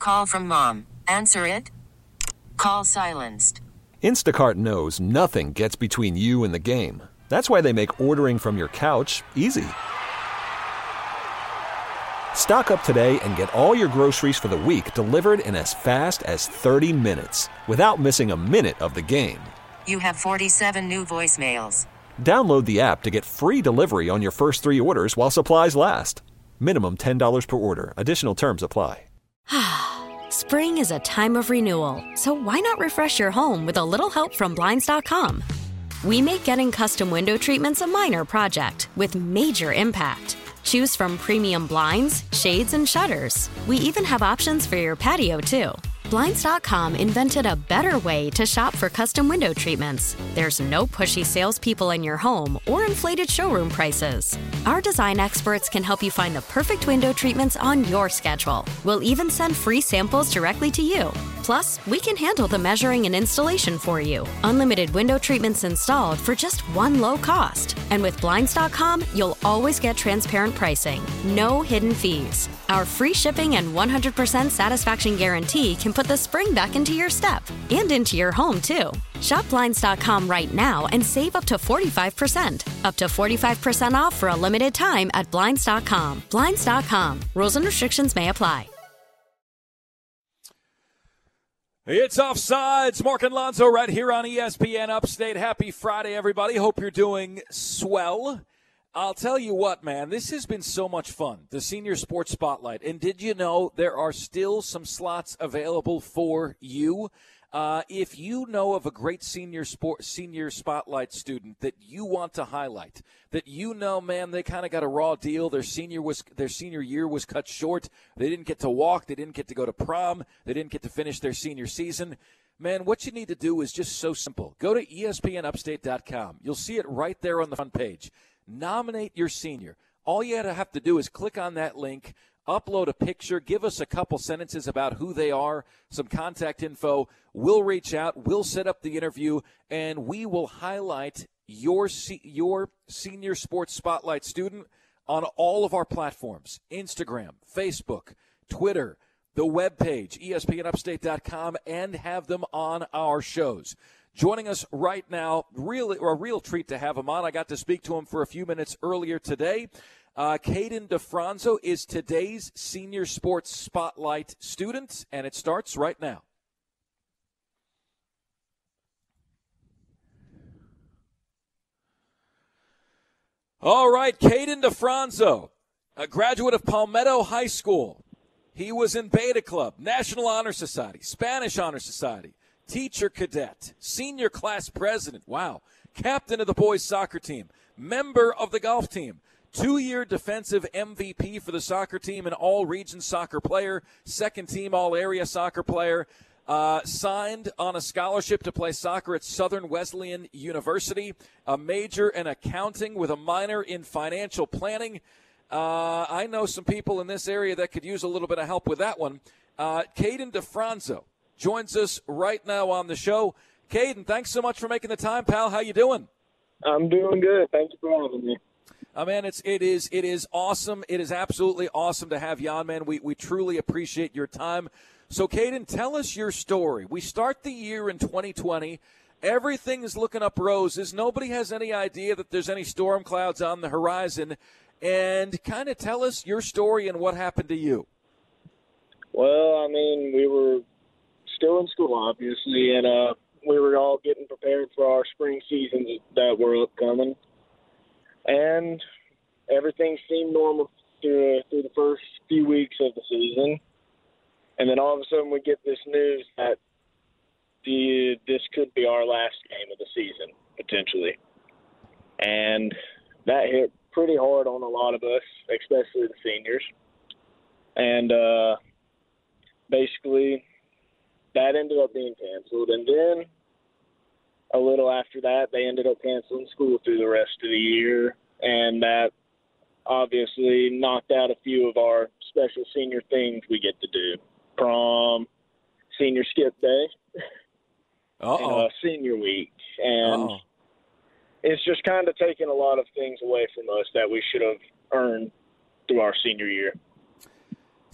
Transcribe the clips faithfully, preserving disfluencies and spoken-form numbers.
Call from mom. Answer it. Call silenced. Instacart knows nothing gets between you and the game. That's why they make ordering from your couch easy. Stock up today and get all your groceries for the week delivered in as fast as thirty minutes without missing a minute of the game. You have forty-seven new voicemails. Download the app to get free delivery on your first three orders while supplies last. Minimum ten dollars per order. Additional terms apply. Spring is a time of renewal, so why not refresh your home with a little help from Blinds dot com? We make getting custom window treatments a minor project with major impact. Choose from premium blinds, shades, and shutters. We even have options for your patio, too. Blinds dot com invented a better way to shop for custom window treatments. There's no pushy salespeople in your home or inflated showroom prices. Our design experts can help you find the perfect window treatments on your schedule. We'll even send free samples directly to you. Plus, we can handle the measuring and installation for you. Unlimited window treatments installed for just one low cost. And with Blinds dot com, you'll always get transparent pricing. No hidden fees. Our free shipping and one hundred percent satisfaction guarantee can put the spring back into your step and into your home, too. Shop Blinds dot com right now and save up to forty-five percent. Up to forty-five percent off for a limited time at Blinds dot com. Blinds dot com. Rules and restrictions may apply. It's Offsides. Mark and Lonzo right here on E S P N Upstate. Happy Friday, everybody. Hope you're doing swell. I'll tell you what, man, this has been so much fun, the Senior Sports Spotlight. And did you know there are still some slots available for you? Uh, if you know of a great senior sport, senior spotlight student that you want to highlight, that you know, man, they kind of got a raw deal. Their senior was their senior year was cut short. They didn't get to walk. They didn't get to go to prom. They didn't get to finish their senior season. Man, what you need to do is just so simple. Go to E S P N upstate dot com. You'll see it right there on the front page. Nominate your senior. All you have to do is click on that link, upload a picture, give us a couple sentences about who they are, some contact info. We'll reach out, we'll set up the interview, and we will highlight your se- your Senior Sports Spotlight student on all of our platforms, Instagram, Facebook, Twitter, the webpage, E S P N upstate dot com, and have them on our shows. Joining us right now, really, a real treat to have him on. I got to speak to him for a few minutes earlier today. Uh, Caden DeFranzo is today's Senior Sports Spotlight student, and it starts right now. All right, Caden DeFranzo, a graduate of Palmetto High School. He was in Beta Club, National Honor Society, Spanish Honor Society, teacher cadet, senior class president, wow, captain of the boys soccer team, member of the golf team, two-year defensive M V P for the soccer team and all-region soccer player, second-team all-area soccer player, uh, signed on a scholarship to play soccer at Southern Wesleyan University, a major in accounting with a minor in financial planning. Uh, I know some people in this area that could use a little bit of help with that one. Uh, Caden DeFranzo joins us right now on the show. Caden, thanks so much for making the time, pal. How you doing? I'm doing good. Thank you for having me. Oh, man, it's, it is it is awesome. It is absolutely awesome to have you on, man. We, we truly appreciate your time. So, Caden, tell us your story. We start the year in twenty twenty. Everything is looking up roses. Nobody has any idea that there's any storm clouds on the horizon. And kind of tell us your story and what happened to you. Well, I mean, we were still in school, obviously, and uh, we were all getting prepared for our spring seasons that were upcoming. And everything seemed normal through, through the first few weeks of the season. And then all of a sudden we get this news that the this could be our last game of the season, potentially. And that hit pretty hard on a lot of us, especially the seniors. And uh, basically that ended up being canceled. And then a little after that, they ended up canceling school through the rest of the year. And that obviously knocked out a few of our special senior things we get to do. Prom, senior skip day, and, uh, senior week. And Uh-oh. It's just kind of taken a lot of things away from us that we should have earned through our senior year.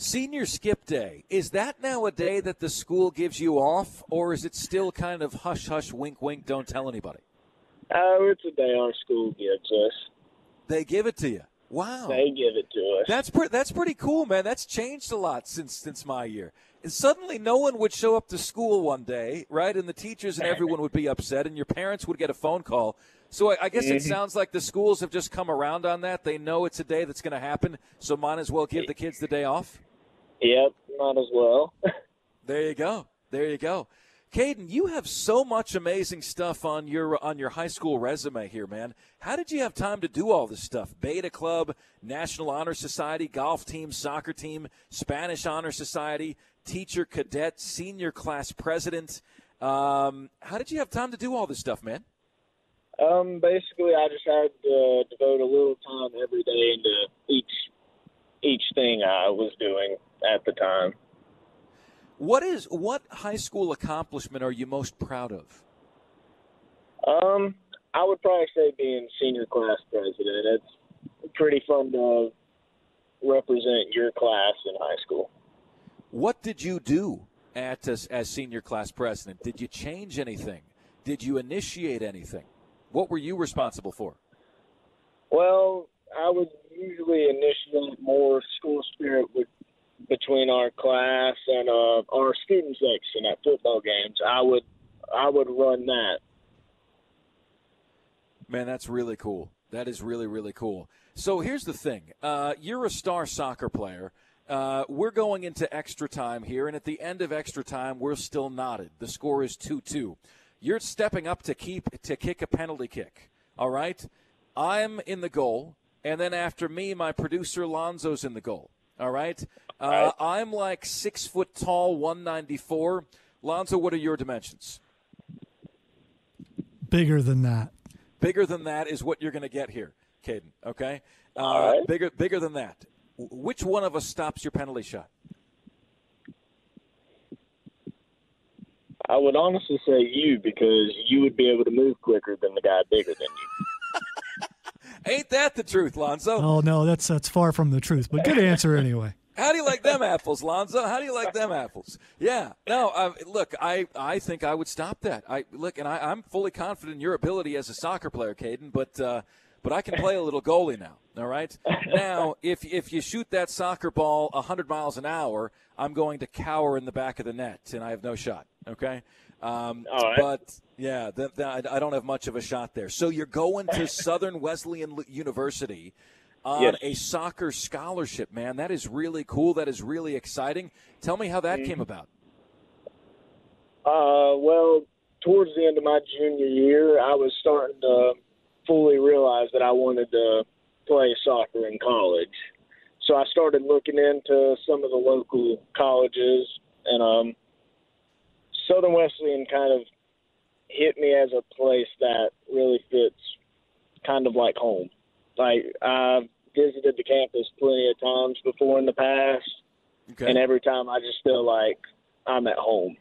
Senior skip day, is that now a day that the school gives you off, or is it still kind of hush, hush, wink, wink, don't tell anybody? Oh, it's a day our school gives us. They give it to you. Wow. They give it to us. That's, pre- that's pretty cool, man. That's changed a lot since since my year. And suddenly no one would show up to school one day, right, and the teachers and everyone would be upset, and your parents would get a phone call. So I, I guess mm-hmm. it sounds like the schools have just come around on that. They know it's a day that's going to happen, so might as well give the kids the day off. Yep, might as well. There you go. There you go. Caden, you have so much amazing stuff on your on your high school resume here, man. How did you have time to do all this stuff? Beta Club, National Honor Society, golf team, soccer team, Spanish Honor Society, teacher, cadet, senior class president. Um, how did you have time to do all this stuff, man? Um, basically, I just had to devote a little time every day into each each thing I was doing at the time. What is what high school accomplishment are you most proud of? Um, I would probably say being senior class president. It's pretty fun to represent your class in high school. What did you do at as, as senior class president? Did you change anything? Did you initiate anything? What were you responsible for? Well, I would usually initiate more school spirit with between our class and uh, our student section at football games. I would I would run that. Man, that's really cool. That is really, really cool. So here's the thing. Uh, you're a star soccer player. Uh, we're going into extra time here, and at the end of extra time, we're still knotted. The score is two two. You're stepping up to keep to kick a penalty kick, all right? I'm in the goal, and then after me, my producer Lonzo's in the goal, all right? Uh, I'm like six foot tall, one ninety-four. Lonzo, what are your dimensions? Bigger than that. Bigger than that is what you're going to get here, Caden, okay? Uh, right. Bigger bigger than that. Which one of us stops your penalty shot? I would honestly say you, because you would be able to move quicker than the guy bigger than you. Ain't that the truth, Lonzo? Oh, no, that's that's far from the truth, but good answer anyway. How do you like them apples, Lonzo? How do you like them apples? Yeah. No, uh, look, I, I think I would stop that. I Look, and I, I'm fully confident in your ability as a soccer player, Caden, but uh, but I can play a little goalie now, all right? Now, if if you shoot that soccer ball one hundred miles an hour, I'm going to cower in the back of the net, and I have no shot, okay? Um, all right. But, yeah, th- th- I don't have much of a shot there. So you're going to Southern Wesleyan University on yes. a soccer scholarship, man. That is really cool. That is really exciting. Tell me how that mm-hmm. came about. Uh, well, towards the end of my junior year, I was starting to fully realize that I wanted to play soccer in college. So I started looking into some of the local colleges, and um, Southern Wesleyan kind of hit me as a place that really fits kind of like home. Like, I've visited the campus plenty of times before in the past, okay. and every time I just feel like I'm at home.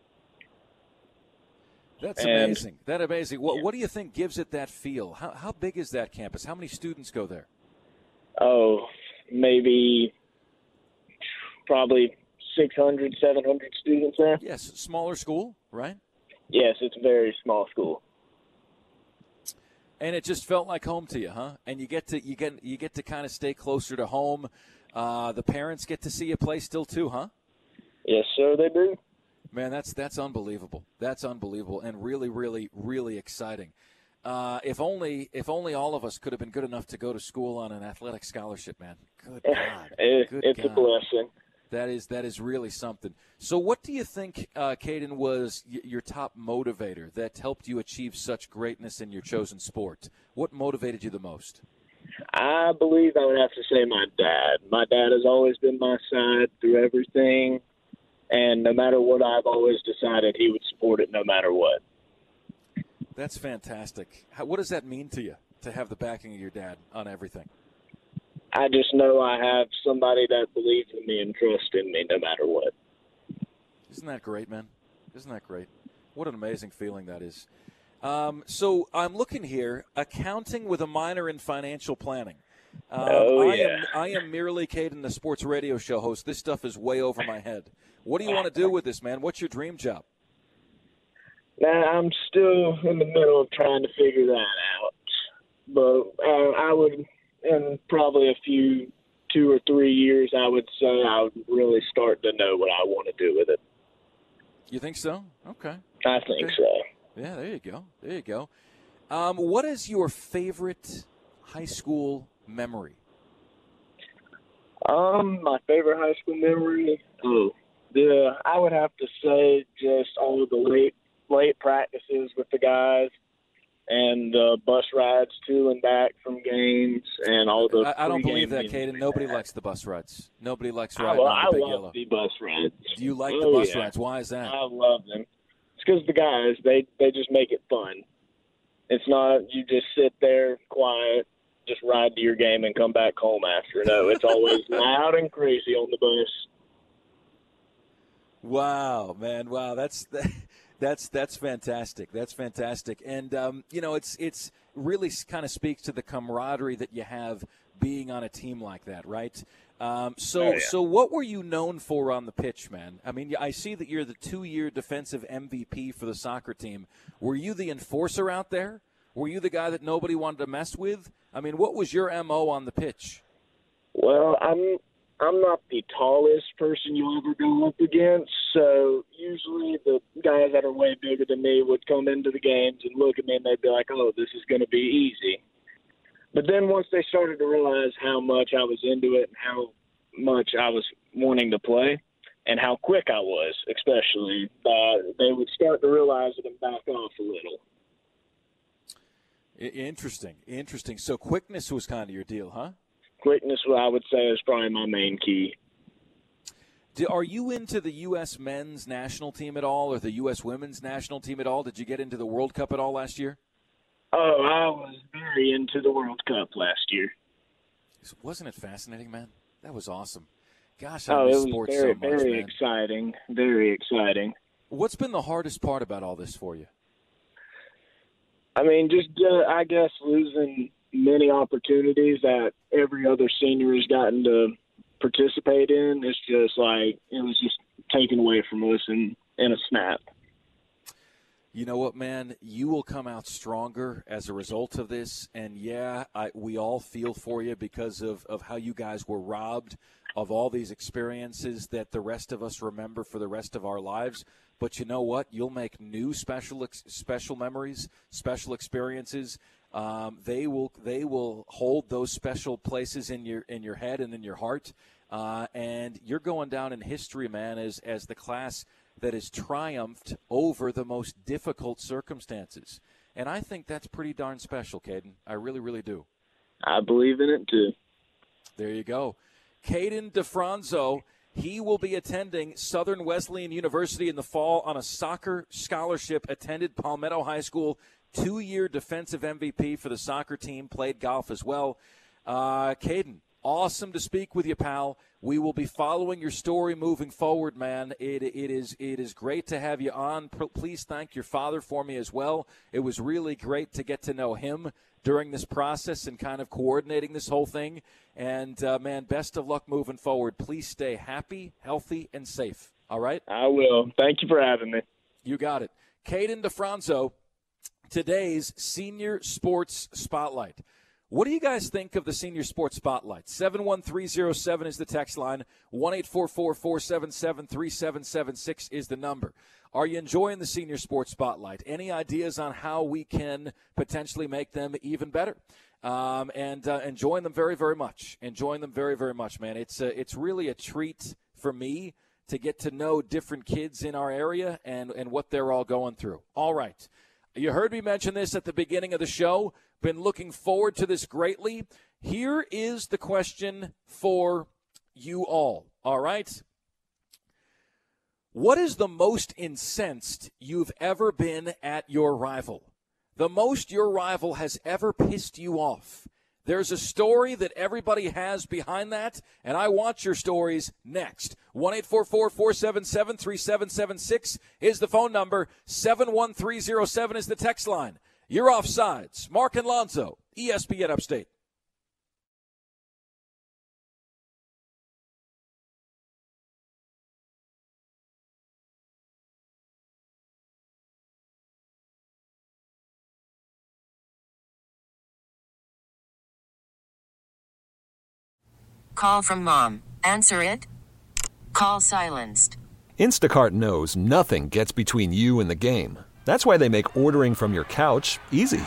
That's and, amazing. That amazing. What, yeah. what do you think gives it that feel? How how big is that campus? How many students go there? Oh, maybe probably six hundred, seven hundred students there. Yes, smaller school, right? Yes, it's a very small school. And it just felt like home to you, huh? And you get to you get you get to kind of stay closer to home. Uh, the parents get to see you play still too, huh? Yes, sir, they do. Man, that's that's unbelievable. That's unbelievable, and really, really, really exciting. Uh, if only if only all of us could have been good enough to go to school on an athletic scholarship, man. Good God, it, good it's God. a blessing. That is that is really something. So, what do you think, uh, Caden, was y- your top motivator that helped you achieve such greatness in your chosen sport? What motivated you the most? I believe I would have to say my dad. My dad has always been my side through everything. And no matter what I've always decided, he would support it no matter what. That's fantastic. How, what does that mean to you, to have the backing of your dad on everything? I just know I have somebody that believes in me and trusts in me no matter what. Isn't that great, man? Isn't that great? What an amazing feeling that is. Um, so I'm looking here, accounting with a minor in financial planning. Um, oh, I yeah. am I am merely Caden, the sports radio show host. This stuff is way over my head. What do you want to do with this, man? What's your dream job? Now, I'm still in the middle of trying to figure that out. But uh, I would, in probably a few, two or three years, I would say I would really start to know what I want to do with it. You think so? Okay. I think okay. so. Yeah, there you go. There you go. Um, what is your favorite high school memory? Um, my favorite high school memory? Oh, the I would have to say just all of the late late practices with the guys and uh, bus rides to and back from games and all the. I, I don't believe that, music. Caden. Nobody likes the bus rides. Nobody likes I, riding well, on I the Big love Yellow. the bus rides. Do you like oh, the bus yeah. rides? Why is that? I love them. It's because the guys they they just make it fun. It's not you just sit there quiet, just ride to your game and come back home after. No, it's always loud and crazy on the bus. Wow, man! Wow, that's that's that's fantastic. That's fantastic, and um, you know, it's it's really kind of speaks to the camaraderie that you have being on a team like that, right? Um, so, oh, yeah. so what were you known for on the pitch, man? I mean, I see that you're the two-year defensive M V P for the soccer team. Were you the enforcer out there? Were you the guy that nobody wanted to mess with? I mean, what was your M O on the pitch? Well, I'm I'm not the tallest person you'll ever go up against, so usually the guys that are way bigger than me would come into the games and look at me and they'd be like, oh, this is going to be easy. But then once they started to realize how much I was into it and how much I was wanting to play and how quick I was, especially, uh, they would start to realize it and back off a little. Interesting, interesting. So quickness was kind of your deal, huh? Quickness, I would say, is probably my main key. Do, are you into the U S men's national team at all or the U S women's national team at all? Did you get into the World Cup at all last year? Oh, I was very into the World Cup last year. Wasn't it fascinating, man? That was awesome. Gosh, I oh, miss it was sports very, so much, very man. exciting. Very exciting. What's been the hardest part about all this for you? I mean, just uh, I guess losing many opportunities that every other senior has gotten to participate in. It's just like it was just taken away from us in, in a snap. You know what, man? You will come out stronger as a result of this. And, yeah, I, we all feel for you because of, of how you guys were robbed of all these experiences that the rest of us remember for the rest of our lives. But you know what? You'll make new special special memories, special experiences. Um, they will they will hold those special places in your in your head and in your heart. Uh, and you're going down in history, man, as as the class that has triumphed over the most difficult circumstances. And I think that's pretty darn special, Caden. I really, really do. I believe in it, too. There you go. Caden DeFranzo, he will be attending Southern Wesleyan University in the fall on a soccer scholarship, attended Palmetto High School, two-year defensive M V P for the soccer team, played golf as well. Uh, Caden, awesome to speak with you, pal. We will be following your story moving forward, man. It it is it is great to have you on. Please thank your father for me as well. It was really great to get to know him during this process and kind of coordinating this whole thing. And, uh, man, best of luck moving forward. Please stay happy, healthy, and safe. All right? I will. Thank you for having me. You got it. Caden DeFranzo, today's Senior Sports Spotlight. What do you guys think of the Senior Sports Spotlight? seven one three zero seven is the text line. one eight four four, four seven seven, three seven seven six is the number. Are you enjoying the Senior Sports Spotlight? Any ideas on how we can potentially make them even better? Um, and uh, enjoying them very, very much. Enjoying them very, very much, man. It's a, it's really a treat for me to get to know different kids in our area and, and what they're all going through. All right. You heard me mention this at the beginning of the show. Been looking forward to this greatly. Here is the question for you all. All right? What is the most incensed you've ever been at your rival? The most your rival has ever pissed you off. There's a story that everybody has behind that, and I want your stories next. one eight four four, four seven seven, three seven seven six is the phone number. seven one three zero seven is the text line. You're offsides. Mark and Lonzo, E S P N Upstate. Call from mom. Answer it. Call silenced. Instacart knows nothing gets between you and the game. That's why they make ordering from your couch easy.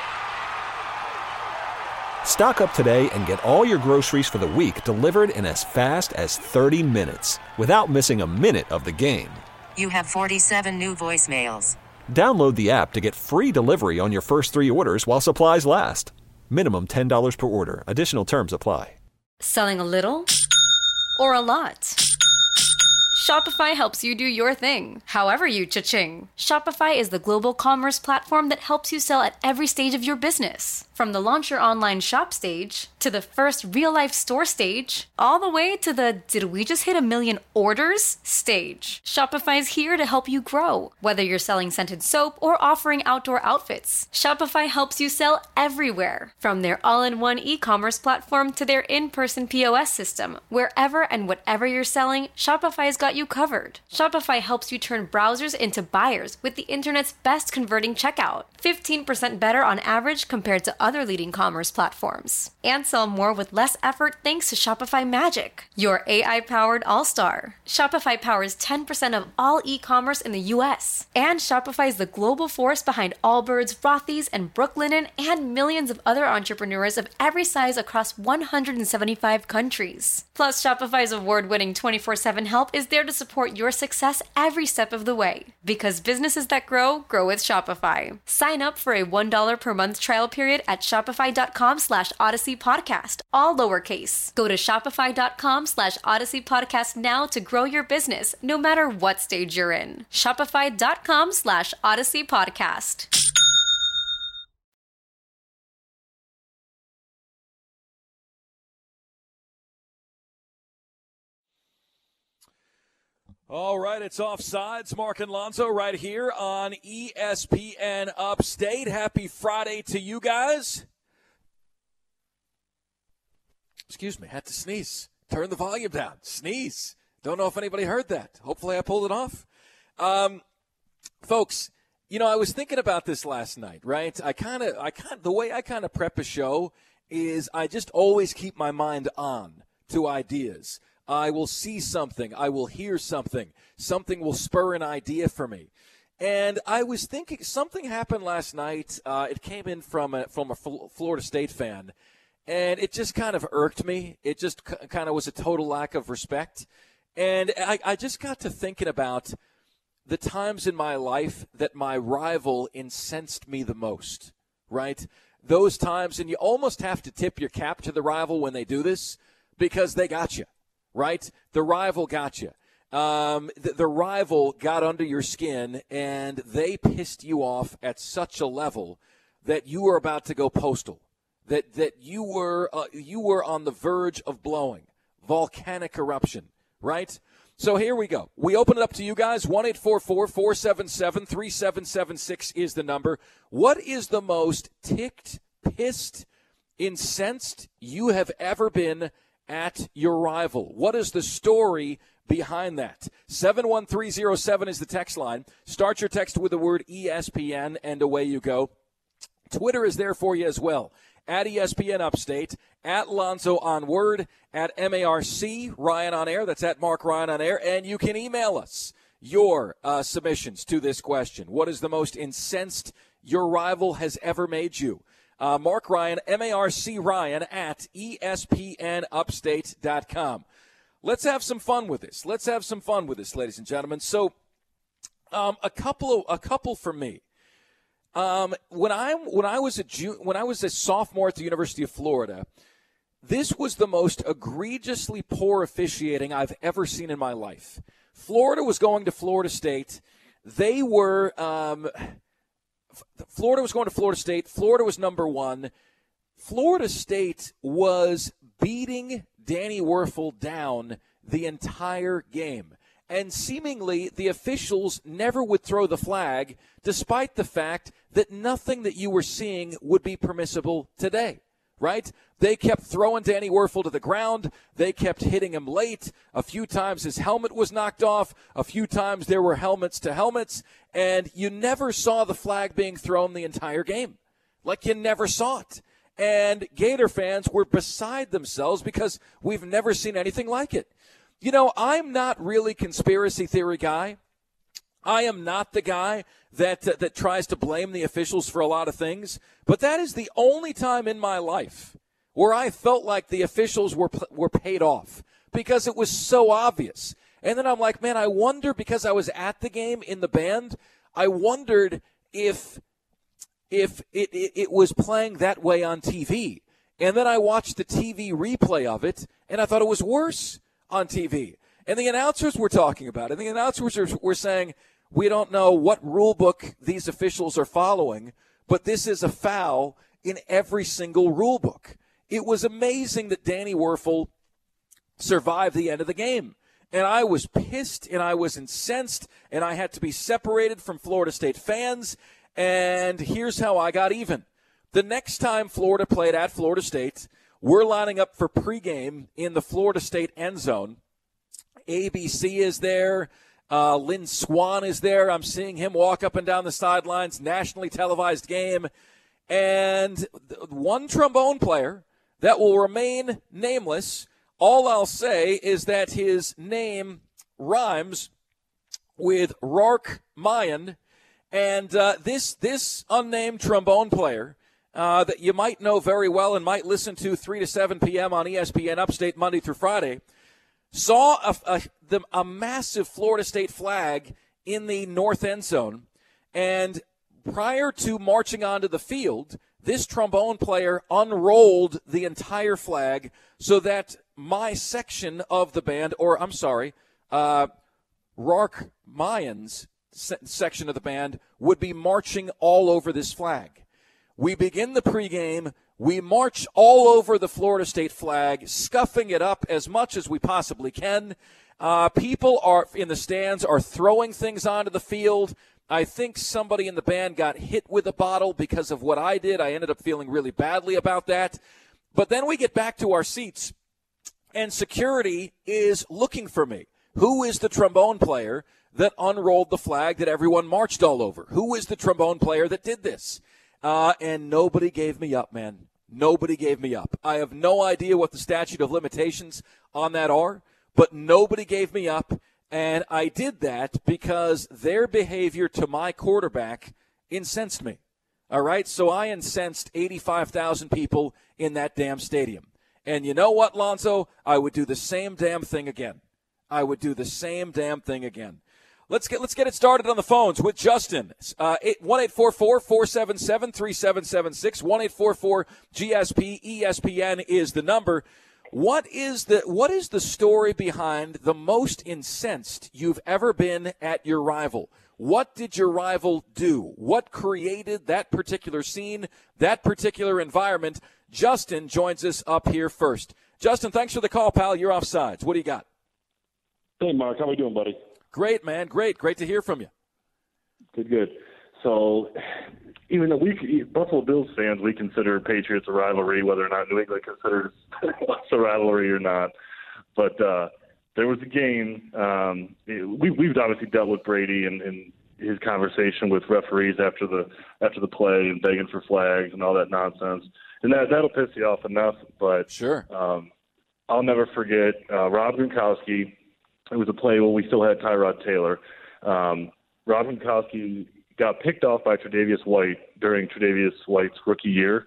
Stock up today and get all your groceries for the week delivered in as fast as thirty minutes without missing a minute of the game. You have forty-seven new voicemails. Download the app to get free delivery on your first three orders while supplies last. Minimum ten dollars per order. Additional terms apply. Selling a little or a lot? Shopify helps you do your thing, however you cha-ching. Shopify is the global commerce platform that helps you sell at every stage of your business. From the launch your online shop stage, to the first real-life store stage, all the way to the did we just hit a million orders stage. Shopify's here to help you grow. Whether you're selling scented soap or offering outdoor outfits, Shopify helps you sell everywhere. From their all-in-one e-commerce platform to their in-person P O S system, wherever and whatever you're selling, Shopify's got you covered. Shopify helps you turn browsers into buyers with the internet's best converting checkout. fifteen percent better on average compared to other leading commerce platforms. And sell more with less effort thanks to Shopify Magic, your A I-powered all-star. Shopify powers ten percent of all e-commerce in the U S. And Shopify is the global force behind Allbirds, Rothy's, and Brooklinen, and millions of other entrepreneurs of every size across one hundred seventy-five countries. Plus, Shopify's award-winning twenty-four seven help is there to support your success every step of the way. Because businesses that grow, grow with Shopify. Sign up for a one dollar per month trial period at shopify.com slash Odyssey Podcast, all lowercase. Go to shopify.com slash Odyssey Podcast now to grow your business, no matter what stage you're in. Shopify.com slash Odyssey Podcast. All right, it's Offsides. Mark and Lonzo right here on E S P N Upstate. Happy Friday to you guys. Excuse me, had to sneeze. Turn the volume down. Sneeze. Don't know if anybody heard that. Hopefully I pulled it off. Um, folks, you know, I was thinking about this last night, right? I kind of, I kind of, the way I kind of prep a show is I just always keep my mind on to ideas. I will see something. I will hear something. Something will spur an idea for me. And I was thinking something happened last night. Uh, it came in from a, from a Florida State fan, and it just kind of irked me. It just c- kind of was a total lack of respect. And I, I just got to thinking about the times in my life that my rival incensed me the most, right? Those times, and you almost have to tip your cap to the rival when they do this because they got you. Right? The rival got you. Um, the, the rival got under your skin, and they pissed you off at such a level that you were about to go postal, that that you were uh, you were on the verge of blowing, volcanic eruption, right? So here we go. We open it up to you guys. one eight four four, four seven seven, three seven seven six is the number. What is the most ticked, pissed, incensed you have ever been at your rival? What is the story behind that? seven one three zero seven is the text line. Start your text with the word E S P N, and away you go. Twitter is there for you as well. At E S P N Upstate, at Lonzo on Word, at M A R C, Ryan on Air. That's at Mark Ryan on Air. And you can email us your uh, submissions to this question. What is the most incensed your rival has ever made you? Uh, Mark Ryan, M A R C Ryan, at E S P N upstate dot com. Let's have some fun with this. Let's have some fun with this, ladies and gentlemen. So, um, a couple of, a couple for me. Um, when I when I was a Ju- when I was a sophomore at the University of Florida, this was the most egregiously poor officiating I've ever seen in my life. Florida was going to Florida State. They were. Um, Florida was going to Florida State. Florida was number one. Florida State was beating Danny Werfel down the entire game. And seemingly the officials never would throw the flag, despite the fact that nothing that you were seeing would be permissible today, right? They kept throwing Danny Werfel to the ground. They kept hitting him late. A few times his helmet was knocked off. A few times there were helmets to helmets. And you never saw the flag being thrown the entire game. Like you never saw it. And Gator fans were beside themselves because we've never seen anything like it. You know, I'm not really conspiracy theory guy. I am not the guy that uh, that tries to blame the officials for a lot of things, but that is the only time in my life where I felt like the officials were were paid off because it was so obvious. And then I'm like, man, I wonder, because I was at the game in the band, I wondered if if it, it, it was playing that way on T V. And then I watched the T V replay of it, and I thought it was worse on T V. And the announcers were talking about it. And the announcers were, were saying, we don't know what rule book these officials are following, but this is a foul in every single rule book. It was amazing that Danny Wuerffel survived the end of the game. And I was pissed, and I was incensed, and I had to be separated from Florida State fans. And here's how I got even. The next time Florida played at Florida State, we're lining up for pregame in the Florida State end zone. A B C is there. Uh, Lynn Swan is there. I'm seeing him walk up and down the sidelines. Nationally televised game. And one trombone player that will remain nameless, all I'll say is that his name rhymes with Rark Mayan. And uh, this this unnamed trombone player uh, that you might know very well and might listen to three to seven p.m. on E S P N Upstate Monday through Friday, saw a, a, the, a massive Florida State flag in the north end zone. And prior to marching onto the field, this trombone player unrolled the entire flag so that my section of the band, or I'm sorry, uh, Rark Mayan's se- section of the band, would be marching all over this flag. We begin the pregame. We march all over the Florida State flag, scuffing it up as much as we possibly can. Uh, people are in the stands are throwing things onto the field. I think somebody in the band got hit with a bottle because of what I did. I ended up feeling really badly about that. But then we get back to our seats, and security is looking for me. Who is the trombone player that unrolled the flag that everyone marched all over? Who is the trombone player that did this? Uh, and nobody gave me up, man. Nobody gave me up. I have no idea what the statute of limitations on that are, but nobody gave me up. And I did that because their behavior to my quarterback incensed me. All right? So I incensed eighty-five thousand people in that damn stadium. And you know what, Lonzo? I would do the same damn thing again. I would do the same damn thing again. Let's get let's get it started on the phones with Justin. Uh, one eight four four, four seven seven, three seven seven six. one eight four four G S P E S P N is the number. What is the what is the story behind the most incensed you've ever been at your rival? What did your rival do? What created that particular scene, that particular environment? Justin joins us up here first. Justin, thanks for the call, pal. You're offsides. What do you got? Hey, Mark. How are we doing, buddy? Great, man. Great. Great to hear from you. Good, good. So, even though we, Buffalo Bills fans, we consider Patriots a rivalry, whether or not New England considers us a rivalry or not. But uh, there was a game. Um, we, we've obviously dealt with Brady and, and his conversation with referees after the after the play and begging for flags and all that nonsense. And that, that'll piss you off enough. But sure, um, I'll never forget uh, Rob Gronkowski. It was a play where we still had Tyrod Taylor. Um, Rob Gronkowski got picked off by Tre'Davious White during Tre'Davious White's rookie year.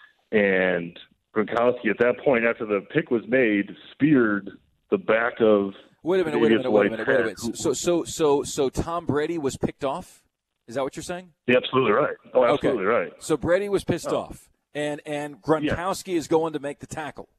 And Gronkowski, at that point, after the pick was made, speared the back of Wait a minute, wait a minute, wait a minute, wait a minute. So, so, so, so Tom Brady was picked off? Is that what you're saying? Yeah, absolutely right. Oh, absolutely okay. right. So Brady was pissed oh. off, and and Gronkowski yeah. is going to make the tackle.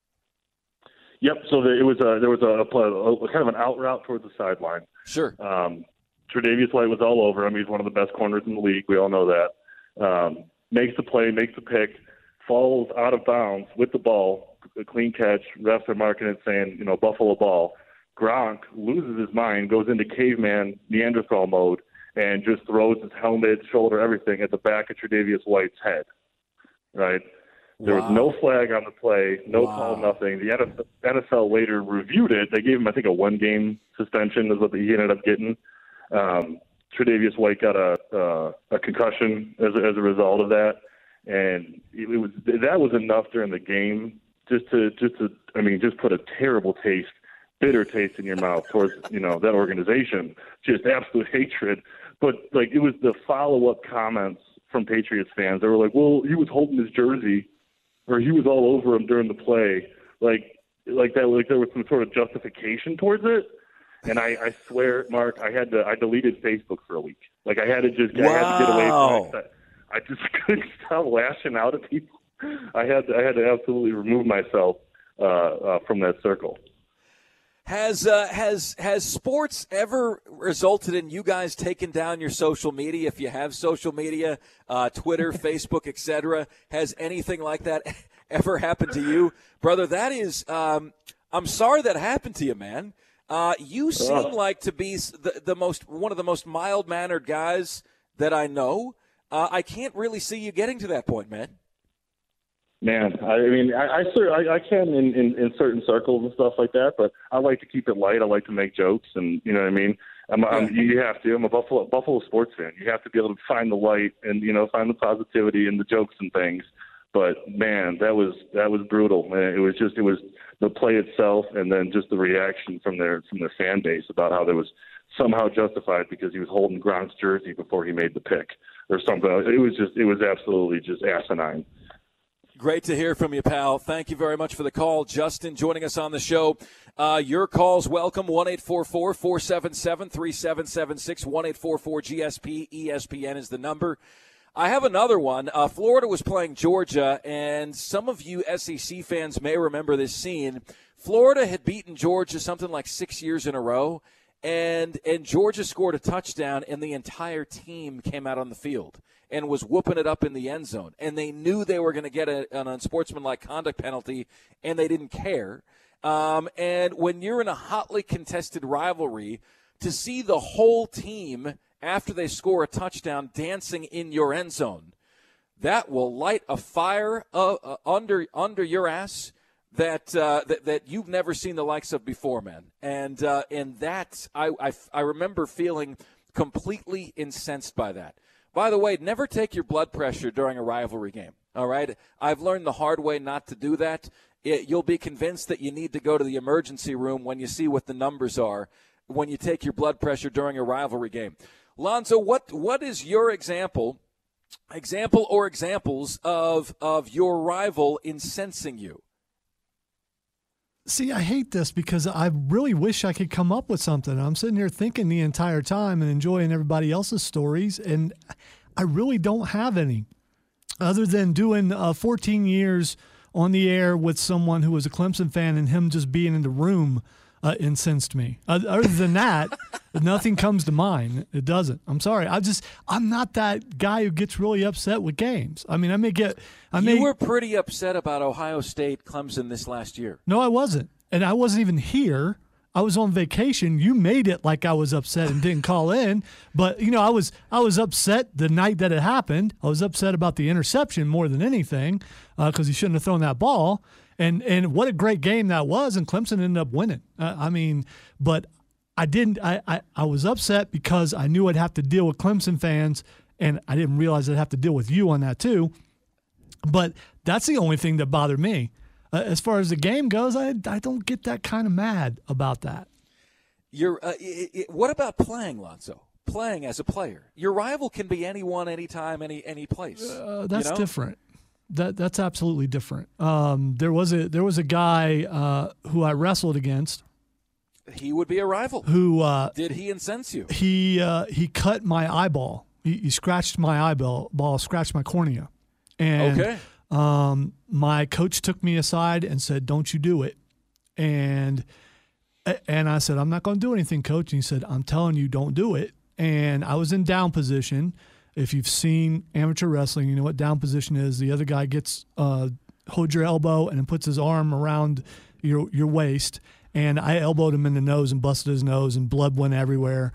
Yep. So there, it was a, there was a, a, a kind of an out route towards the sideline. Sure. Um, Tre'Davious White was all over him. He's one of the best corners in the league. We all know that. Um, makes the play, makes the pick, falls out of bounds with the ball, a clean catch. Refs are marking it saying, you know, Buffalo ball. Gronk loses his mind, goes into caveman Neanderthal mode, and just throws his helmet, shoulder, everything at the back of Tre'Davious White's head. Right. There wow. was no flag on the play, no wow. call, nothing. The N F L later reviewed it. They gave him, I think, a one-game suspension is what he ended up getting. Um, Tre'Davious White got a uh, a concussion as a, as a result of that. and it, it was that was enough during the game just to just to I mean just put a terrible taste, bitter taste in your mouth towards you know that organization, just absolute hatred. But like it was the follow up comments from Patriots fans. They were like, "Well, he was holding his jersey, or he was all over him during the play." Like like that like there was some sort of justification towards it. And I, I swear, Mark, I had to I deleted Facebook for a week. Like I had to just wow. I had to get away from it. I just couldn't stop lashing out at people. I had to, I had to absolutely remove myself uh, uh, from that circle. Has uh, has has sports ever resulted in you guys taking down your social media? If you have social media, uh, Twitter, Facebook, et cetera, has anything like that ever happened to you, brother? That is, um, I'm sorry that happened to you, man. Uh, you seem oh. like to be the, the most one of the most mild-mannered guys that I know. Uh, I can't really see you getting to that point, man. Man, I mean, I I, I, I can in, in, in certain circles and stuff like that, but I like to keep it light. I like to make jokes, and you know what I mean. I'm, I'm, you have to. I'm a Buffalo Buffalo sports fan. You have to be able to find the light and you know find the positivity in the jokes and things. But man, that was that was brutal. Man, it was just it was the play itself, and then just the reaction from their from their fan base about how there was somehow justified because he was holding Gronk's jersey before he made the pick or something. It was just it was absolutely just asinine. Great to hear from you, pal. Thank you very much for the call. Justin joining us on the show. Uh, your call's welcome. one eight four four, four seven seven, three seven seven six. one eight four four G S P. E S P N is the number. I have another one. Uh, Florida was playing Georgia, and some of you S E C fans may remember this scene. Florida had beaten Georgia something like six years in a row, and and Georgia scored a touchdown, and the entire team came out on the field and was whooping it up in the end zone. And they knew they were going to get a, an unsportsmanlike conduct penalty, and they didn't care. Um, and when you're in a hotly contested rivalry, to see the whole team after they score a touchdown dancing in your end zone, that will light a fire uh, uh, under under your ass that, uh, that that you've never seen the likes of before, man. And uh, and that I, I I remember feeling completely incensed by that. By the way, never take your blood pressure during a rivalry game. All right, I've learned the hard way not to do that. It, you'll be convinced that you need to go to the emergency room when you see what the numbers are when you take your blood pressure during a rivalry game. Lonzo, what what is your example, example or examples of of your rival incensing you? See, I hate this because I really wish I could come up with something. I'm sitting here thinking the entire time and enjoying everybody else's stories, and I really don't have any other than doing uh, fourteen years on the air with someone who was a Clemson fan and him just being in the room uh, incensed me. Uh, other than that, nothing comes to mind. It doesn't. I'm sorry. I just I'm not that guy who gets really upset with games. I mean, I may get. I may, you were pretty upset about Ohio State Clemson this last year. No, I wasn't, and I wasn't even here. I was on vacation. You made it like I was upset and didn't call in, but you know, I was I was upset the night that it happened. I was upset about the interception more than anything because uh, he shouldn't have thrown that ball. And and what a great game that was, and Clemson ended up winning. Uh, I mean, but I didn't. I, I I was upset because I knew I'd have to deal with Clemson fans, and I didn't realize I'd have to deal with you on that too. But that's the only thing that bothered me. Uh, as far as the game goes, I I don't get that kind of mad about that. You're. Uh, it, it, what about playing, Lonzo? Playing as a player, your rival can be anyone, anytime, any any place. Uh, that's you know? different. That that's absolutely different. Um, there was a there was a guy uh, who I wrestled against. He would be a rival. Who uh, did he incense you? He uh, he cut my eyeball. He, he scratched my eyeball, ball, scratched my cornea, and okay. um, my coach took me aside and said, "Don't you do it." And and I said, "I'm not going to do anything, coach." And he said, "I'm telling you, don't do it." And I was in down position. If you've seen amateur wrestling, you know what down position is. The other guy gets uh, holds your elbow and then puts his arm around your your waist. And I elbowed him in the nose and busted his nose, and blood went everywhere.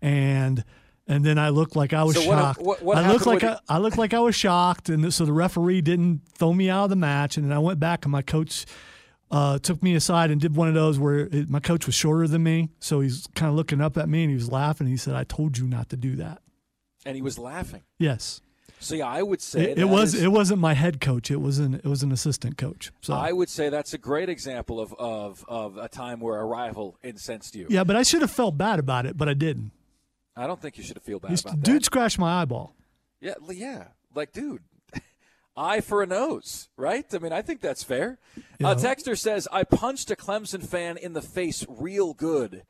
And and then I looked like I was so what, shocked. What, what I looked like I, I looked like I was shocked, and so the referee didn't throw me out of the match. And then I went back, and my coach uh, took me aside and did one of those where it, my coach was shorter than me, so he's kind of looking up at me and he was laughing. He said, "I told you not to do that." And he was laughing. Yes. See, I would say it, it was is, it wasn't my head coach. It was an it was an assistant coach. So I would say that's a great example of of of a time where a rival incensed you. Yeah, but I should have felt bad about it, but I didn't. I don't think you should have felt bad He's, about that. Dude scratched my eyeball. Yeah, yeah. Like, dude, eye for a nose, right? I mean, I think that's fair. Yeah. Uh, Texter says, I punched a Clemson fan in the face real good.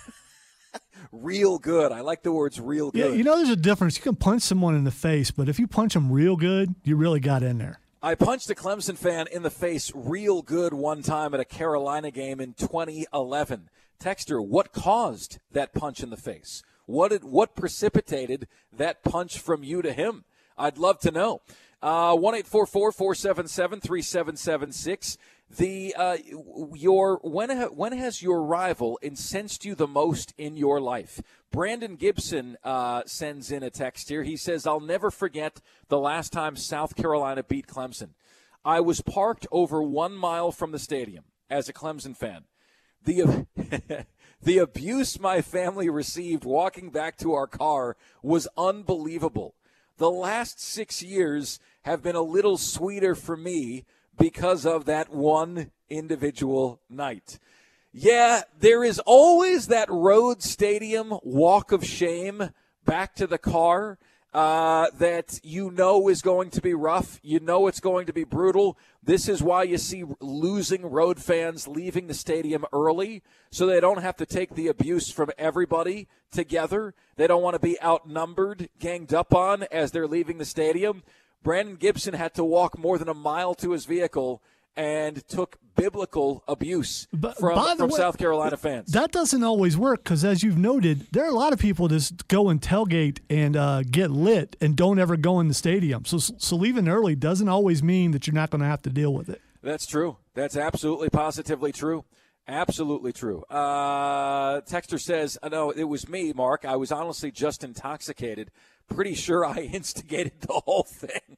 Real good. I like the words real good. Yeah, you know, there's a difference. You can punch someone in the face, but if you punch them real good, you really got in there. I punched a Clemson fan in the face real good one time at a Carolina game in twenty eleven. Texter, what caused that punch in the face? What did, what precipitated that punch from you to him? I'd love to know. Uh, one eight four four, four seven seven, three seven seven six. The uh, your when ha, when has your rival incensed you the most in your life? Brandon Gibson uh, sends in a text here. He says, "I'll never forget the last time South Carolina beat Clemson. I was parked over one mile from the stadium as a Clemson fan. The the abuse my family received walking back to our car was unbelievable. The last six years have been a little sweeter for me because of that one individual night." Yeah, there is always that road stadium walk of shame back to the car uh, that you know is going to be rough. You know it's going to be brutal. This is why you see losing road fans leaving the stadium early, so they don't have to take the abuse from everybody together. They don't want to be outnumbered, ganged up on as they're leaving the stadium. Brandon Gibson had to walk more than a mile to his vehicle and took biblical abuse but, from, from way, South Carolina fans. That doesn't always work because, as you've noted, there are a lot of people just go and tailgate and uh, get lit and don't ever go in the stadium. So, so leaving early doesn't always mean that you're not going to have to deal with it. That's true. That's absolutely positively true. Absolutely true. Uh, Texter says, no, it was me, Mark. I was honestly just intoxicated. Pretty sure I instigated the whole thing.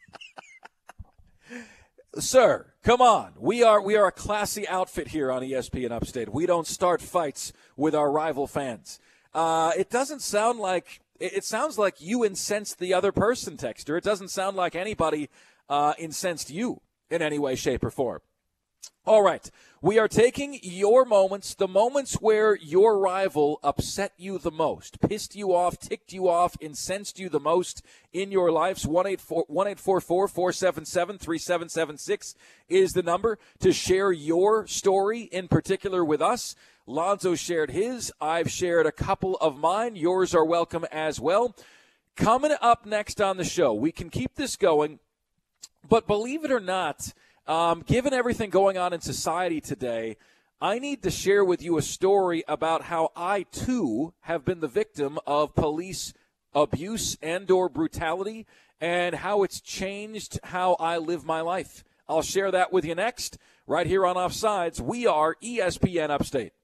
Sir, come on. We are we are a classy outfit here on E S P N Upstate. We don't start fights with our rival fans. Uh, it doesn't sound like it, it sounds like you incensed the other person, Texter. It doesn't sound like anybody uh, incensed you in any way, shape, or form. All right. We are taking your moments, the moments where your rival upset you the most, pissed you off, ticked you off, incensed you the most in your lives. one eight four four, four seven seven, three seven seven six is the number to share your story in particular with us. Lonzo shared his. I've shared a couple of mine. Yours are welcome as well. Coming up next on the show, we can keep this going, but believe it or not, Um, given everything going on in society today, I need to share with you a story about how I, too, have been the victim of police abuse and or brutality and how it's changed how I live my life. I'll share that with you next, right here on Offsides. We are E S P N Upstate.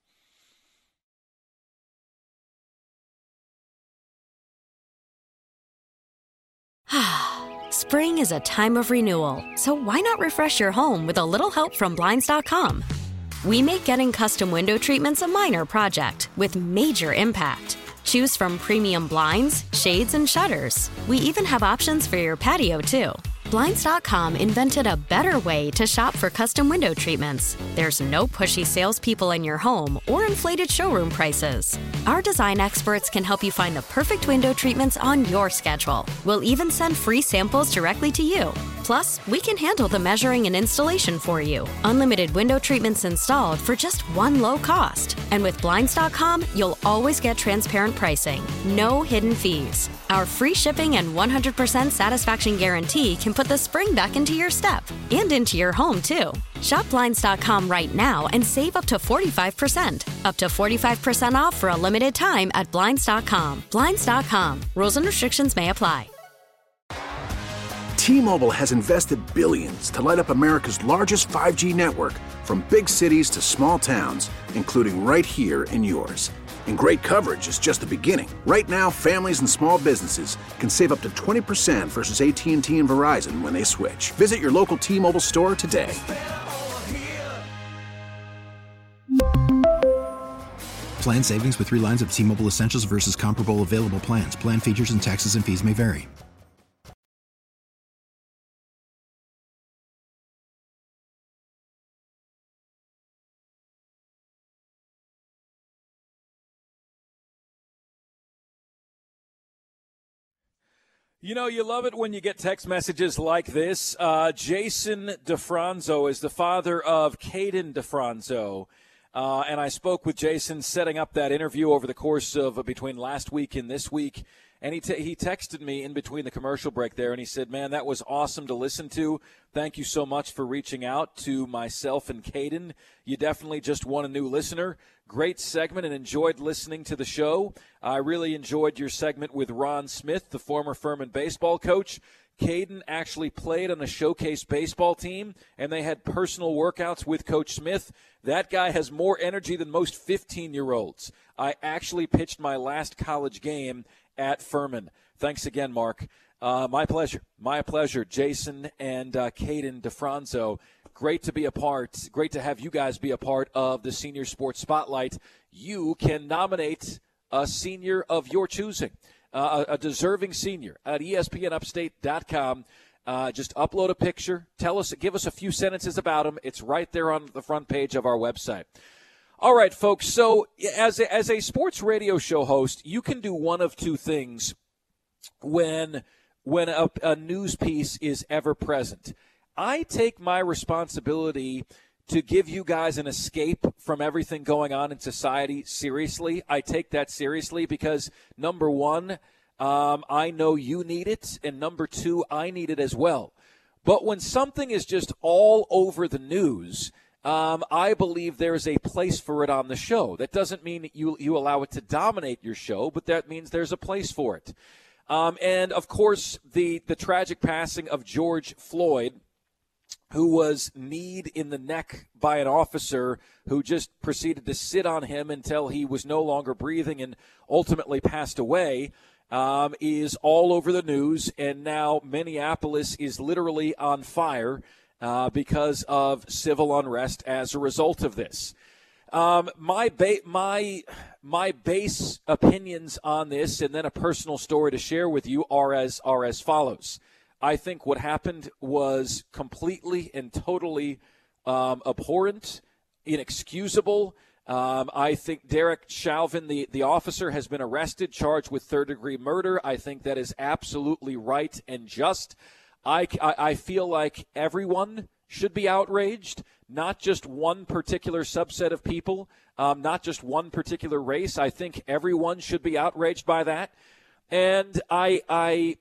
Spring is a time of renewal, so why not refresh your home with a little help from Blinds dot com? We make getting custom window treatments a minor project with major impact. Choose from premium blinds, shades, and shutters. We even have options for your patio, too. Blinds dot com invented a better way to shop for custom window treatments. There's no pushy salespeople in your home or inflated showroom prices. Our design experts can help you find the perfect window treatments on your schedule. We'll even send free samples directly to you. Plus, we can handle the measuring and installation for you. Unlimited window treatments installed for just one low cost. And with Blinds dot com, you'll always get transparent pricing. No hidden fees. Our free shipping and one hundred percent satisfaction guarantee can put the spring back into your step and into your home, too. Shop Blinds dot com right now and save up to forty-five percent. Up to forty-five percent off for a limited time at Blinds dot com. Blinds dot com. Rules and restrictions may apply. T-Mobile has invested billions to light up America's largest five G network, from big cities to small towns, including right here in yours. And great coverage is just the beginning. Right now, families and small businesses can save up to twenty percent versus A T and T and Verizon when they switch. Visit your local T-Mobile store today. Plan savings with three lines of T-Mobile Essentials versus comparable available plans. Plan features and taxes and fees may vary. You know, you love it when you get text messages like this. Uh, Jason DeFranzo is the father of Caden DeFranzo. Uh, and I spoke with Jason setting up that interview over the course of uh, between last week and this week. And he te- he texted me in between the commercial break there, and he said, man, that was awesome to listen to. Thank you so much for reaching out to myself and Caden. You definitely just won a new listener. Great segment and enjoyed listening to the show. I really enjoyed your segment with Ron Smith, the former Furman baseball coach. Caden actually played on a showcase baseball team, and they had personal workouts with Coach Smith. That guy has more energy than most fifteen-year-olds. I actually pitched my last college game at Furman. Thanks again, Mark. Uh, my pleasure. My pleasure, Jason and uh, Caden DeFranzo. Great to be a part. Great to have you guys be a part of the Senior Sports Spotlight. You can nominate a senior of your choosing, uh, a, a deserving senior at E S P N upstate dot com. Uh, just upload a picture. Tell us, give us a few sentences about them. It's right there on the front page of our website. All right, folks, so as a, as a sports radio show host, you can do one of two things when when a, a news piece is ever present. I take my responsibility to give you guys an escape from everything going on in society seriously. I take that seriously because, number one, um, I know you need it, and number two, I need it as well. But when something is just all over the news, Um, I believe there's a place for it on the show. That doesn't mean that you you allow it to dominate your show, but that means there's a place for it. Um, and, of course, the, the tragic passing of George Floyd, who was kneed in the neck by an officer who just proceeded to sit on him until he was no longer breathing and ultimately passed away, um, is all over the news. And now Minneapolis is literally on fire Uh, because of civil unrest as a result of this. Um, my ba- my my base opinions on this, and then a personal story to share with you, are as are as follows. I think what happened was completely and totally um, abhorrent, inexcusable. Um, I think Derek Chauvin, the, the officer, has been arrested, charged with third-degree murder. I think that is absolutely right and just. I, I, I feel like everyone should be outraged, not just one particular subset of people, um, not just one particular race. I think everyone should be outraged by that. And I, I,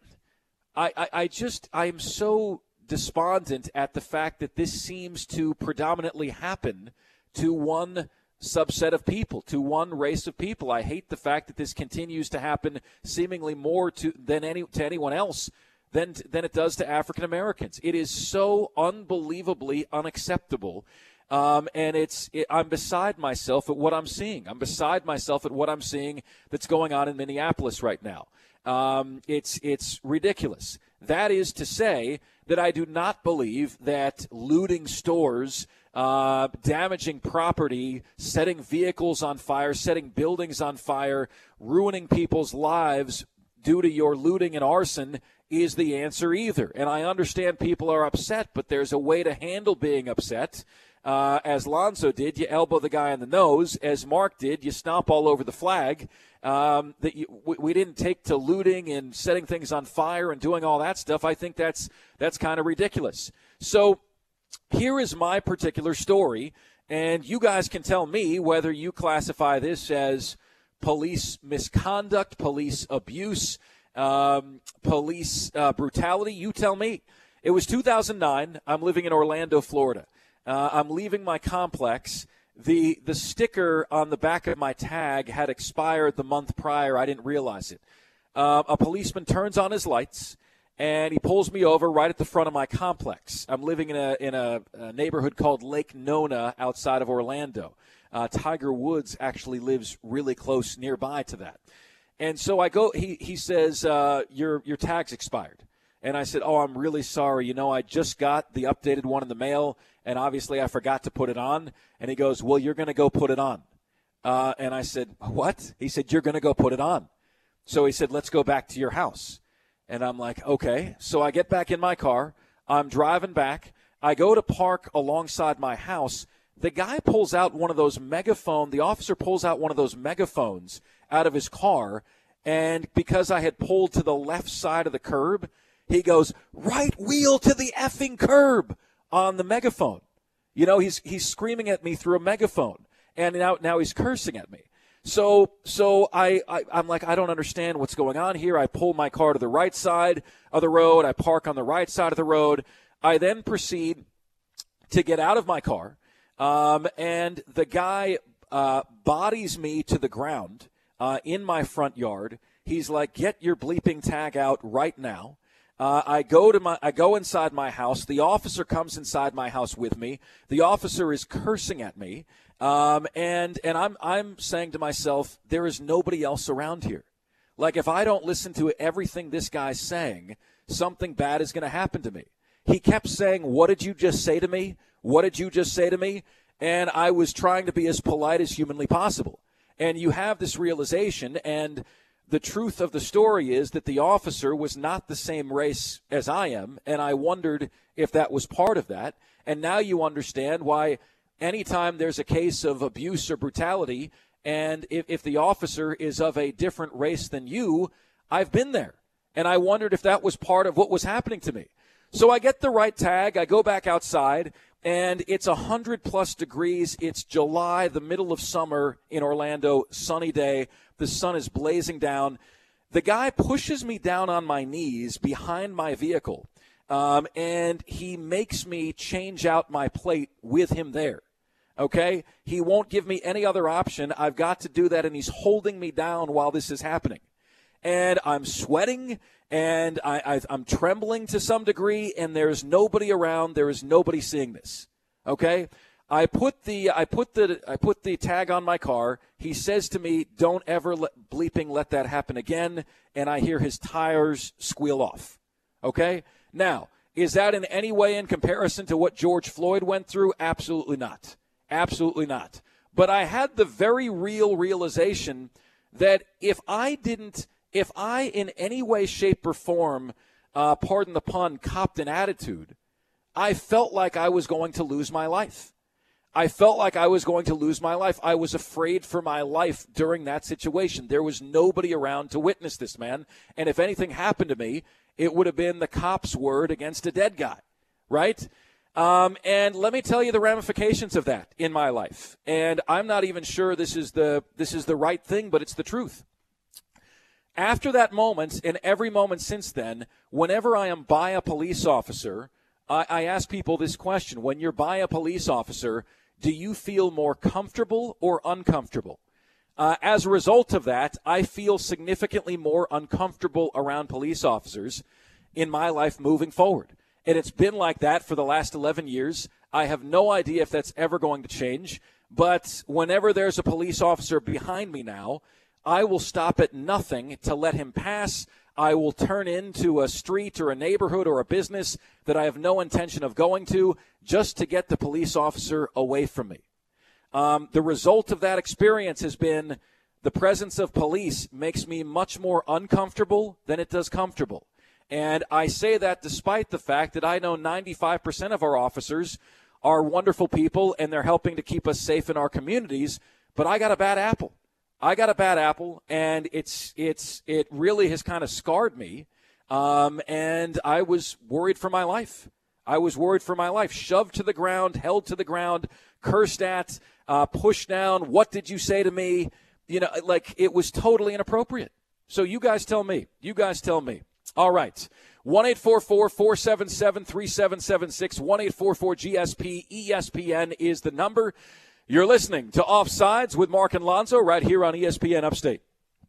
I, I just, I am so despondent at the fact that this seems to predominantly happen to one subset of people, to one race of people. I hate the fact that this continues to happen seemingly more to than any to anyone else than than it does to African Americans. It is so unbelievably unacceptable, um, and it's it, I'm beside myself at what I'm seeing. I'm beside myself at what I'm seeing that's going on in Minneapolis right now. Um, it's it's ridiculous. That is to say that I do not believe that looting stores, uh, damaging property, setting vehicles on fire, setting buildings on fire, ruining people's lives due to your looting and arson is the answer either. And I understand people are upset, but there's a way to handle being upset. Uh, as Lonzo did, you elbow the guy in the nose. As Mark did, you stomp all over the flag. Um, that you, we, we didn't take to looting and setting things on fire and doing all that stuff. I think that's that's kind of ridiculous. So here is my particular story, and you guys can tell me whether you classify this as police misconduct, police abuse, um, police uh, brutality. You tell me. It was two thousand nine. I'm living in Orlando, Florida. Uh, I'm leaving my complex. The the sticker on the back of my tag had expired the month prior. I didn't realize it. Uh, a policeman turns on his lights, and he pulls me over right at the front of my complex. I'm living in a in a, a neighborhood called Lake Nona outside of Orlando. Uh, Tiger Woods actually lives really close nearby to that. And so I go. He he says uh, your your tag's expired. And I said, oh, I'm really sorry. You know, I just got the updated one in the mail, and obviously I forgot to put it on. And he goes, well, you're going to go put it on. Uh, and I said, what? He said, you're going to go put it on. So he said, let's go back to your house. And I'm like, okay. So I get back in my car. I'm driving back. I go to park alongside my house. The guy pulls out one of those megaphone. The officer pulls out one of those megaphones out of his car And because I had pulled to the left side of the curb, he goes, right wheel to the effing curb on the megaphone. You know, he's he's screaming at me through a megaphone, and now now he's cursing at me. So so I, I, I'm like, I don't understand what's going on here. I pull my car to the right side of the road. I park on the right side of the road. I then proceed to get out of my car, um, and the guy uh, bodies me to the ground uh, in my front yard. He's like, get your bleeping tag out right now. Uh, I go to my, I go inside my house. The officer comes inside my house with me. The officer is cursing at me, um, and and I'm I'm saying to myself, there is nobody else around here. Like, if I don't listen to everything this guy's saying, something bad is going to happen to me. He kept saying, "What did you just say to me? What did you just say to me?" And I was trying to be as polite as humanly possible. And you have this realization, and the truth of the story is that the officer was not the same race as I am, and I wondered if that was part of that. And now you understand why anytime there's a case of abuse or brutality, and if, if the officer is of a different race than you, I've been there. And I wondered if that was part of what was happening to me. So I get the right tag, I go back outside, and it's one hundred plus degrees. It's July, the middle of summer in Orlando, sunny day. The sun is blazing down. The guy pushes me down on my knees behind my vehicle, um, and he makes me change out my plate with him there. Okay? He won't give me any other option. I've got to do that, and he's holding me down while this is happening. And I'm sweating, and I, I, I'm trembling to some degree, and there's nobody around. There is nobody seeing this. Okay? I put the I put the I put the tag on my car. He says to me, "Don't ever let, bleeping let that happen again." And I hear his tires squeal off. Okay? Now, is that in any way in comparison to what George Floyd went through? Absolutely not. Absolutely not. But I had the very real realization that if I didn't, if I in any way, shape, or form, uh, pardon the pun, copped an attitude, I felt like I was going to lose my life. I felt like I was going to lose my life. I was afraid for my life during that situation. There was nobody around to witness this, man. And if anything happened to me, it would have been the cop's word against a dead guy, right? Um, and let me tell you the ramifications of that in my life. And I'm not even sure this is the this is the right thing, but it's the truth. After that moment, and every moment since then, whenever I am by a police officer, I, I ask people this question. When you're by a police officer, do you feel more comfortable or uncomfortable? Uh, as a result of that, I feel significantly more uncomfortable around police officers in my life moving forward. And it's been like that for the last eleven years. I have no idea if that's ever going to change. But whenever there's a police officer behind me now, I will stop at nothing to let him pass. I will turn into a street or a neighborhood or a business that I have no intention of going to just to get the police officer away from me. Um, the result of that experience has been the presence of police makes me much more uncomfortable than it does comfortable. And I say that despite the fact that I know ninety-five percent of our officers are wonderful people and they're helping to keep us safe in our communities, but I got a bad apple. I got a bad apple, and it's it's it really has kind of scarred me, um, and I was worried for my life. I was worried for my life. Shoved to the ground, held to the ground, cursed at, uh, pushed down. What did you say to me? You know, like it was totally inappropriate. So you guys tell me. You guys tell me. All right. one eight four four, four seven seven, three seven seven six, one eight four four G S P, E S P N is the number. You're listening to Offsides with Mark and Lonzo right here on E S P N Upstate.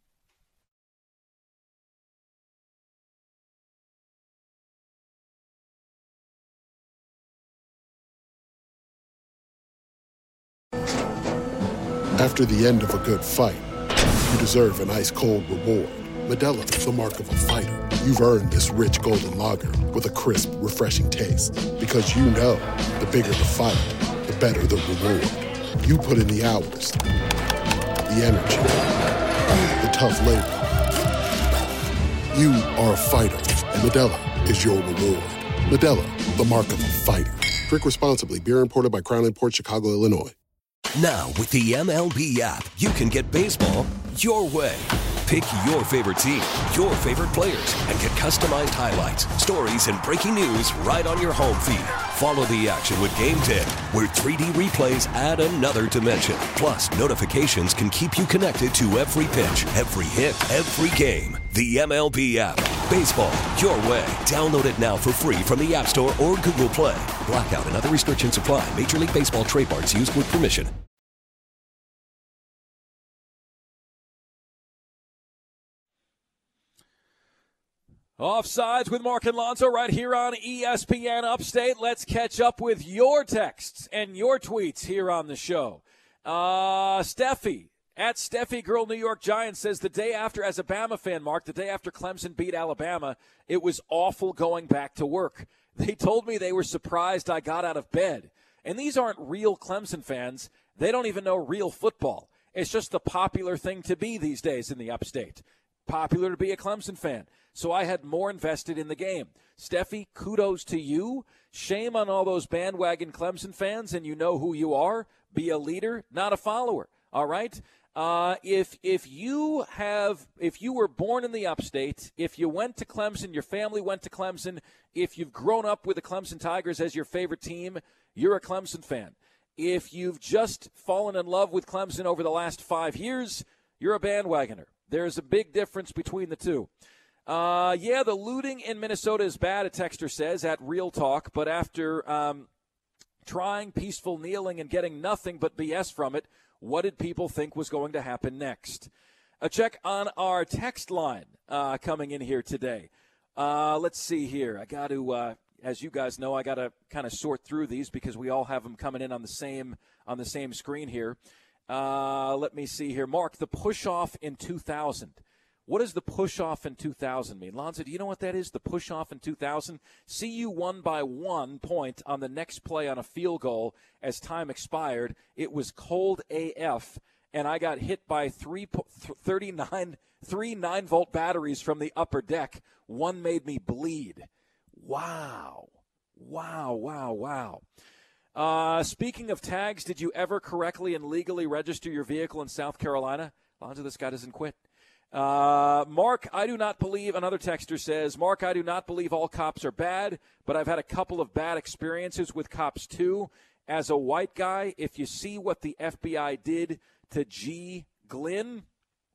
After the end of a good fight, you deserve an ice-cold reward. Modelo is the mark of a fighter. You've earned this rich golden lager with a crisp, refreshing taste. Because you know, the bigger the fight, the better the reward. You put in the hours, the energy, the tough labor. You are a fighter, and Modelo is your reward. Modelo, the mark of a fighter. Drink responsibly. Beer imported by Crown Imports, Chicago, Illinois. Now, with the M L B app, you can get baseball your way. Pick your favorite team, your favorite players, and get customized highlights, stories, and breaking news right on your home feed. Follow the action with Game ten, where three D replays add another dimension. Plus, notifications can keep you connected to every pitch, every hit, every game. The M L B app. Baseball, your way. Download it now for free from the App Store or Google Play. Blackout and other restrictions apply. Major League Baseball trademarks used with permission. Offsides with Mark and Lonzo right here on E S P N Upstate. Let's catch up with your texts and your tweets here on the show. Uh, Steffi, at Steffi Girl New York Giants, says the day after, as a Bama fan, Mark, the day after Clemson beat Alabama, it was awful going back to work. They told me they were surprised I got out of bed. And these aren't real Clemson fans. They don't even know real football. It's just the popular thing to be these days in the Upstate. Popular to be a Clemson fan. So I had more invested in the game. Steffi, kudos to you. Shame on all those bandwagon Clemson fans, and you know who you are. Be a leader, not a follower. All right? Uh, if if you have if you were born in the Upstate, if you went to Clemson, your family went to Clemson, if you've grown up with the Clemson Tigers as your favorite team, you're a Clemson fan. If you've just fallen in love with Clemson over the last five years, you're a bandwagoner. There's a big difference between the two. Uh, yeah, the looting in Minnesota is bad, a texter says, at Real Talk. But after um, trying peaceful kneeling and getting nothing but B S from it, what did people think was going to happen next? A check on our text line uh, coming in here today. Uh, let's see here. I got to, uh, as you guys know, I got to kind of sort through these because we all have them coming in on the same on the same screen here. Uh, let me see here. Mark, the push-off in two thousand. What does the push-off in two thousand mean? Lonzo, do you know what that is, the push-off in two thousand? C U won by one point on the next play on a field goal as time expired. It was cold A F, and I got hit by three thirty-nine, three nine-volt batteries from the upper deck. One made me bleed. Wow. Wow, wow, wow. Uh, speaking of tags, did you ever correctly and legally register your vehicle in South Carolina? Lonzo, this guy doesn't quit. Uh, Mark, I do not believe, another texter says, Mark, I do not believe all cops are bad, but I've had a couple of bad experiences with cops too. As a white guy, if you see what the F B I did to G. Glynn,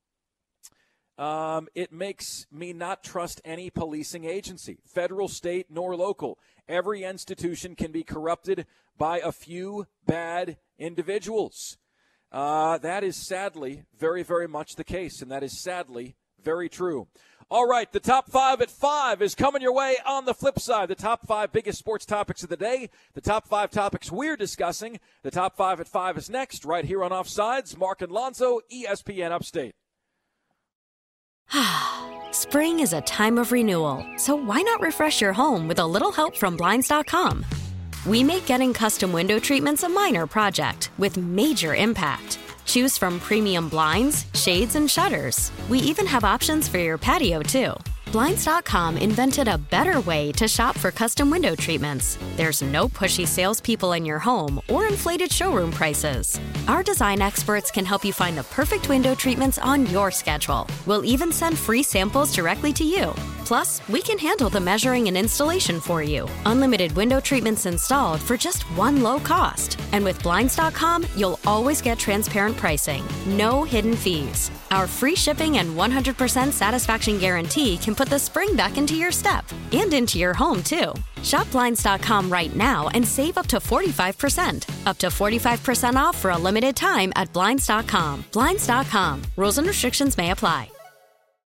um, it makes me not trust any policing agency, federal, state, nor local. Every institution can be corrupted by a few bad individuals. Uh, that is sadly very, very much the case, and that is sadly very true. All right, the top five at five is coming your way on the flip side. The top five biggest sports topics of the day, the top five topics we're discussing. The top five at five is next, right here on Offsides. Mark and Lonzo, E S P N Upstate. Spring is a time of renewal, so why not refresh your home with a little help from Blinds dot com? We make getting custom window treatments a minor project with major impact. Choose from premium blinds, shades, and shutters. We even have options for your patio, too. Blinds dot com invented a better way to shop for custom window treatments. There's no pushy salespeople in your home or inflated showroom prices. Our design experts can help you find the perfect window treatments on your schedule. We'll even send free samples directly to you. Plus, we can handle the measuring and installation for you. Unlimited window treatments installed for just one low cost. And with Blinds dot com, you'll always get transparent pricing. No hidden fees. Our free shipping and one hundred percent satisfaction guarantee can put the spring back into your step and into your home, too. Shop Blinds dot com right now and save up to forty-five percent. Up to forty-five percent off for a limited time at Blinds dot com. Blinds dot com. Rules and restrictions may apply.